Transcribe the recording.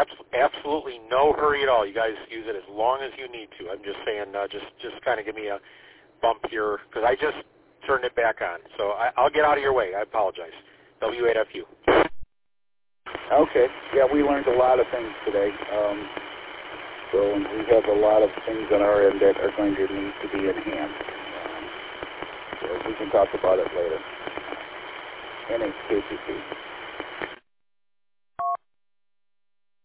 absolutely no hurry at all. You guys use it as long as you need to. I'm just saying, just kind of give me a bump here, because I just turned it back on. So I'll get out of your way. I apologize. W8FU. Okay. Yeah, we learned a lot of things today. So we have a lot of things on our end that are going to need to be enhanced. So we can talk about it later. NHKCC.